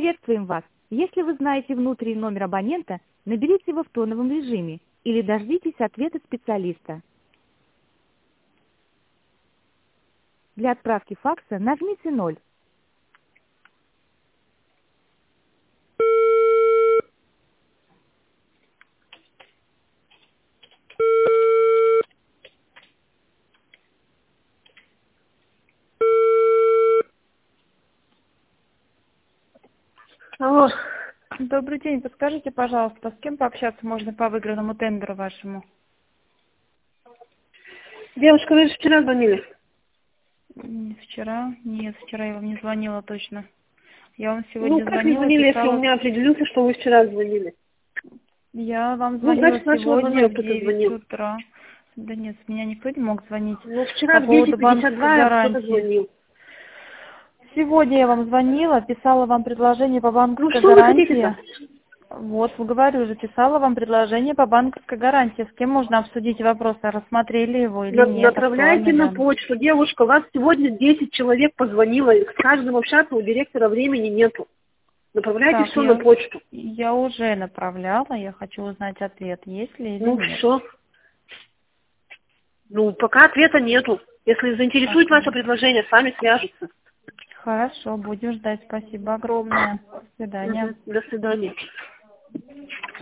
Приветствуем вас. Если вы знаете внутренний номер абонента, наберите его в тоновом режиме или дождитесь ответа специалиста. Для отправки факса нажмите 0. Алло. Добрый день. Подскажите, пожалуйста, с кем пообщаться можно по выигранному тендеру вашему? Девушка, вы же вчера звонили. Вчера? Нет, вчера я вам не звонила точно. Я вам Ну, сегодня как не звонила, звонили, если у писала... меня определился, что вы вчера звонили? Я вам Ну, звонила значит, нашего сегодня номера в кто-то 9 звонил. утра. Да нет, с меня никто не мог звонить. Ну, вчера По в поводу банковской 10:52 кто-то гарантии. звонил. Сегодня я вам звонила, писала вам предложение по Ну, банковской что вы хотите-то? гарантии. Вот, говорю же, писала вам предложение по банковской гарантии. С кем можно обсудить вопрос, а рассмотрели его или нет, Направляйте актуально ли на он? почту. Девушка, у вас сегодня 10 человек позвонило. С каждым общаться у директора времени нету. Направляйте Так, все на почту. я уже направляла, я хочу узнать ответ, есть ли или Ну, нет. все. Ну, пока ответа нету. Если заинтересует Ага. ваше предложение, с вами свяжутся. Хорошо, будем ждать. Спасибо огромное. До свидания. До свидания.